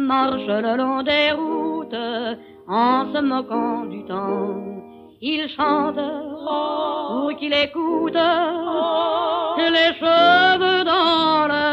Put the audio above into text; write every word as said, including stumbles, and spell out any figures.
marche le long des routes en se moquant du temps. Il chante pour qu'il écoute les cheveux dans le